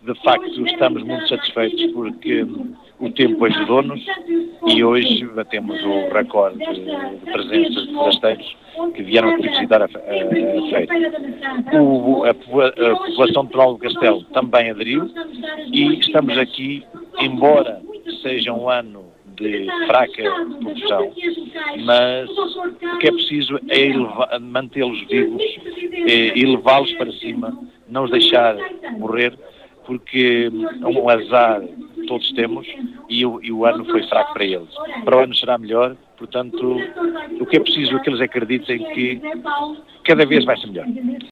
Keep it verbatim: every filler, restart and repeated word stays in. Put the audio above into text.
de facto estamos muito satisfeitos porque o tempo ajudou-nos e hoje batemos o recorde de presença de forasteiros que vieram aqui visitar a, a, a feira. O, a, a população de Penal do Castelo também aderiu e estamos aqui, embora seja um ano de fraca produção, mas o que é preciso é mantê-los vivos, é elevá-los para cima, não os deixar morrer, porque é um azar todos temos e o, e o ano foi fraco para eles. Para o ano será melhor, portanto, o que é preciso é que eles acreditem que cada vez vai ser melhor.